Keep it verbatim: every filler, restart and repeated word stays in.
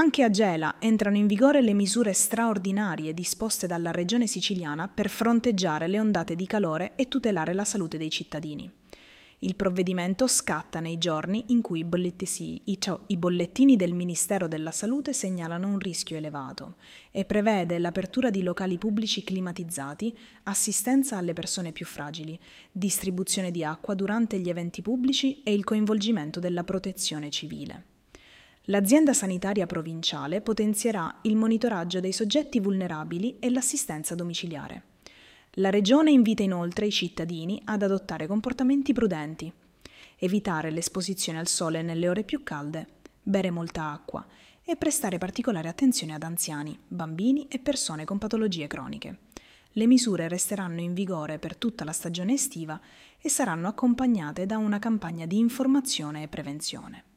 Anche a Gela entrano in vigore le misure straordinarie disposte dalla Regione Siciliana per fronteggiare le ondate di calore e tutelare la salute dei cittadini. Il provvedimento scatta nei giorni in cui i, bolletti- i, cioè, i bollettini del Ministero della Salute segnalano un rischio elevato e prevede l'apertura di locali pubblici climatizzati, assistenza alle persone più fragili, distribuzione di acqua durante gli eventi pubblici e il coinvolgimento della protezione civile. L'azienda sanitaria provinciale potenzierà il monitoraggio dei soggetti vulnerabili e l'assistenza domiciliare. La Regione invita inoltre i cittadini ad adottare comportamenti prudenti, evitare l'esposizione al sole nelle ore più calde, bere molta acqua e prestare particolare attenzione ad anziani, bambini e persone con patologie croniche. Le misure resteranno in vigore per tutta la stagione estiva e saranno accompagnate da una campagna di informazione e prevenzione.